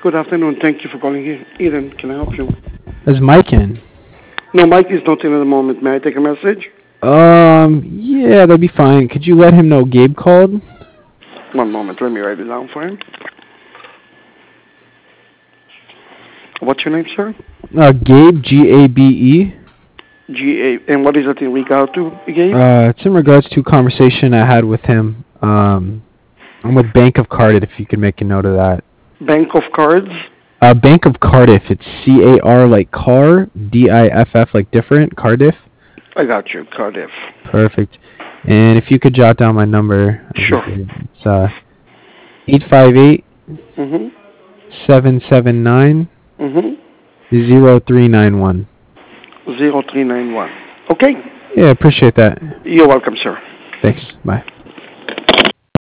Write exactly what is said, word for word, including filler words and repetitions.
Good afternoon. Thank you for calling here. Eden, can I help you? Is Mike in? No, Mike is not in at the moment. May I take a message? Um, yeah, that'd be fine. Could you let him know Gabe called? One moment. Let me write it down for him. What's your name, sir? Uh, Gabe, G A B E. G A. And what is it in regard to, Gabe? Uh, it's in regards to a conversation I had with him. Um, I'm with Bank of Cardiff, if you could make a note of that. Bank of Cards? Uh, Bank of Cardiff. It's C A R like car, D I F F like different, Cardiff. I got you, Cardiff. Perfect. And if you could jot down my number. Sure. It's uh, eight five eight, Mm-hmm. seven seven nine, Mm-hmm. zero three nine one. zero three nine one. Okay. Yeah, appreciate that. You're welcome, sir. Thanks. Bye.